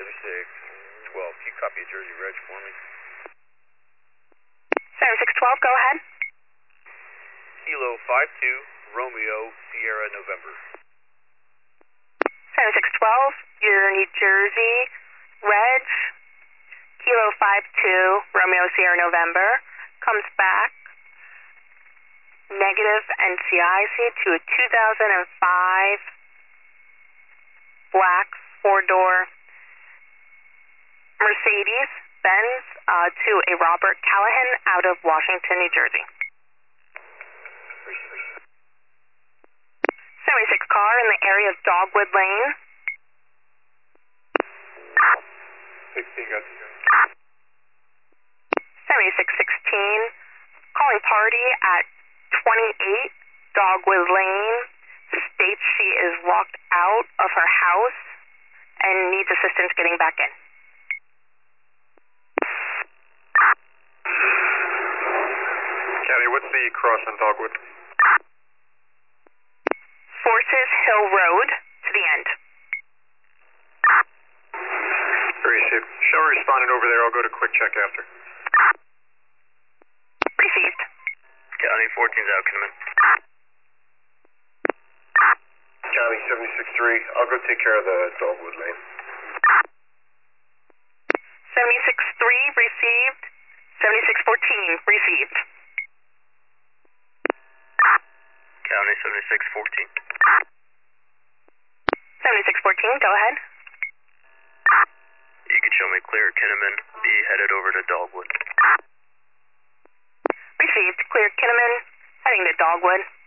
7612, can you copy a Jersey Reg for me? 7612, go ahead. Kilo 52, Romeo, Sierra, November. 7612, your New Jersey Reg, Kilo 52, Romeo, Sierra, November, comes back negative NCIC to a 2005 black four-door Mercedes-Benz to a Robert Callahan out of Washington, New Jersey. 76 car in the area of Dogwood Lane. 16, got you. 7616, calling party at 28 Dogwood Lane, states she is locked out of her house and needs assistance getting back in. County, what's the cross on Dogwood? Forces Hill Road to the end. Received. Show responding over there. I'll go to quick check after. Received. County 14's out, Kinnaman. County 76-3. I'll go take care of the Dogwood Lane. 76-3 received. 76-14 received. County 76-14. 76-14, go ahead. You can show me clear at Kinnaman. Be headed over to Dogwood. Received. Clear Kinnaman, heading to Dogwood.